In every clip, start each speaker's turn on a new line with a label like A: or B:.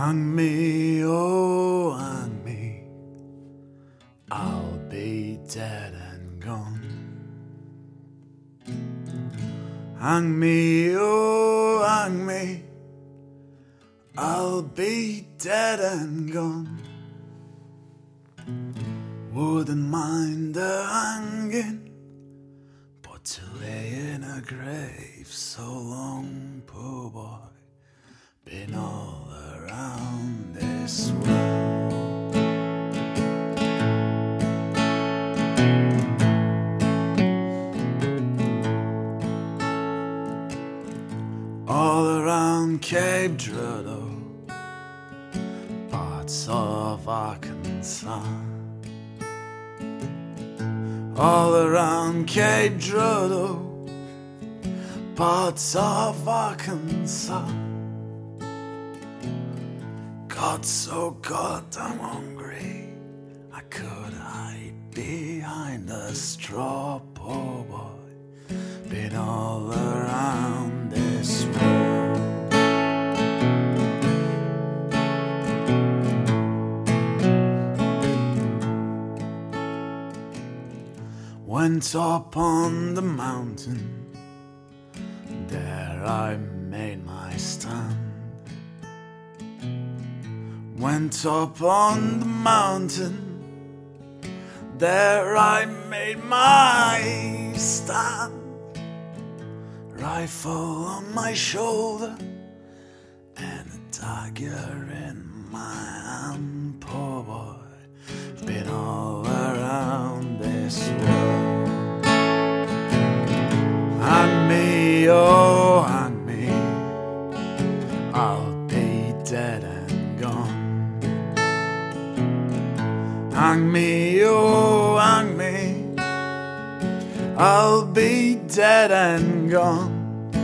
A: Hang me, oh, hang me, I'll be dead and gone. Hang me, oh, hang me, I'll be dead and gone. Wouldn't mind the hanging, but to lay in a grave so long, poor boy, been all around this world. All around Cape Girardeau, parts of Arkansas. All around Cape Girardeau, parts of Arkansas. Got so goddamn hungry, I could hide behind a straw, poor boy, been all around this world. Went up on the mountain, there I made my stand. Went up on the mountain, there I made my stand. Rifle on my shoulder and a dagger in my hand, poor boy, been all around this world. Hang me, oh, hang me, I'll be dead and gone. Hang me, oh, hang me, I'll be dead and gone.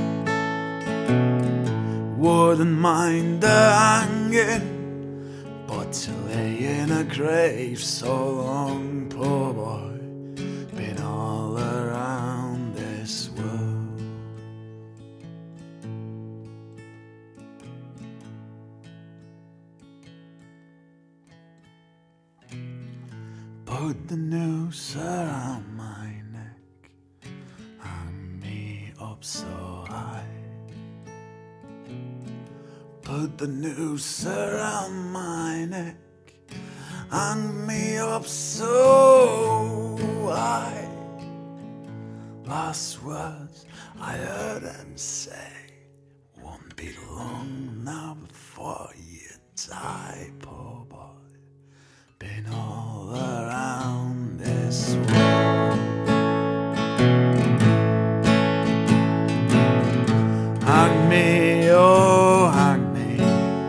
A: Wouldn't mind the hanging, but to lay in a grave so long, poor boy, been all around this world. Put the noose around my neck, hang me up so high. Put the noose around my neck, hang me up so high. Last words I heard him say, won't be long now before you die, poor boy, been all around this world. Hang me, oh, hang me,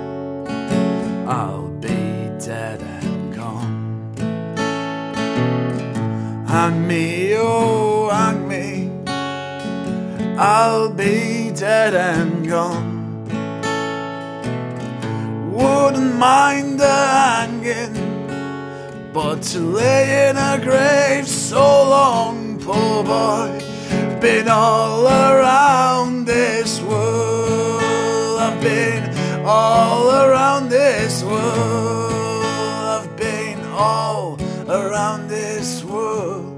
A: I'll be dead and gone. Hang me, oh, hang me, I'll be dead and gone. Wouldn't mind the hanging, but to lay in a grave so long, poor boy, been all around this world. I've been all around this world. I've been all around this world.